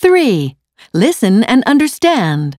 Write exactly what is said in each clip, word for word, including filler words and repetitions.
three. Listen and understand.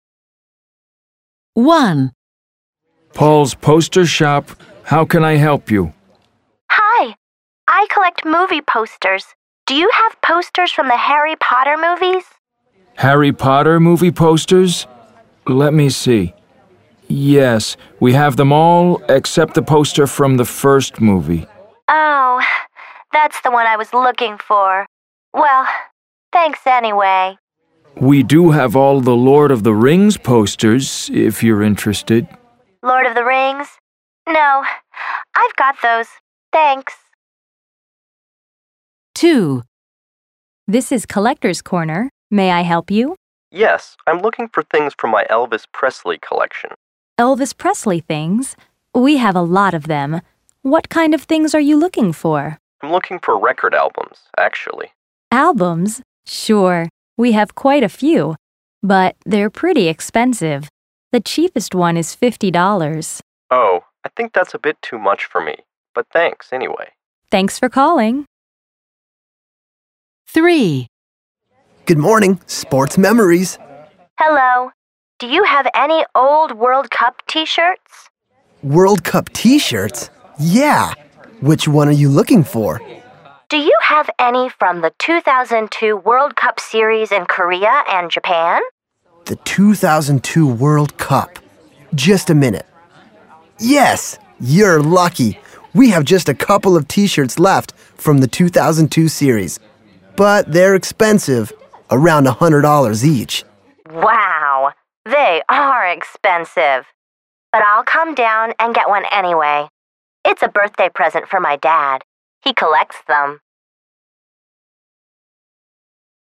one. Paul's Poster Shop. How can I help you? Hi, I collect movie posters. Do you have posters from the Harry Potter movies? Harry Potter movie posters? Let me see. Yes, we have them all except the poster from the first movie. Oh, that's the one I was looking for. Well, thanks anyway. We do have all the Lord of the Rings posters, if you're interested. Lord of the Rings? No, I've got those. Thanks. two. This is Collector's Corner. May I help you? Yes, I'm looking for things from my Elvis Presley collection. Elvis Presley things? We have a lot of them. What kind of things are you looking for? I'm looking for record albums, actually. Albums? Sure, we have quite a few, but they're pretty expensive. The cheapest one is fifty dollars. Oh, I think that's a bit too much for me, but thanks anyway. Thanks for calling. three. Good morning, Sports Memories. Hello. Do you have any old World Cup t-shirts? World Cup t-shirts? Yeah. Which one are you looking for? Do you have any from the two thousand two World Cup series in Korea and Japan? The two thousand two World Cup. Just a minute. Yes, you're lucky. We have just a couple of t-shirts left from the two thousand two series. But they're expensive, around one hundred dollars each. Wow, they are expensive. But I'll come down and get one anyway. It's a birthday present for my dad. He collects them.